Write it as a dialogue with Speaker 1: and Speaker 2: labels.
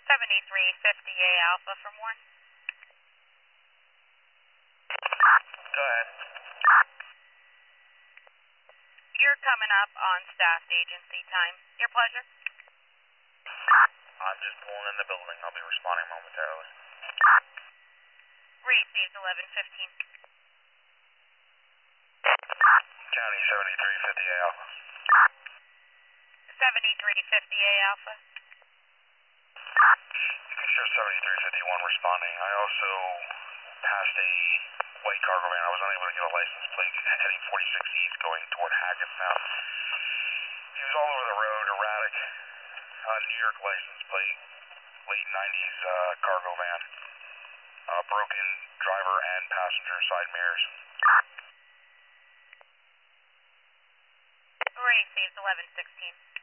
Speaker 1: 7350A Alpha from 1.
Speaker 2: Go ahead.
Speaker 1: You're coming up on staff agency time. Your pleasure.
Speaker 2: I'm just pulling in the building. I'll be responding momentarily.
Speaker 1: Received 1115.
Speaker 2: County 7350A Alpha.
Speaker 1: 7350A Alpha.
Speaker 2: You can show 7351 responding. I also passed a white cargo van. I was unable to get a license plate heading 46 east going toward Hackettstown. He was all over the road, erratic. New York license plate, late 90s cargo van. Broken driver and passenger side mirrors.
Speaker 1: Received 1116.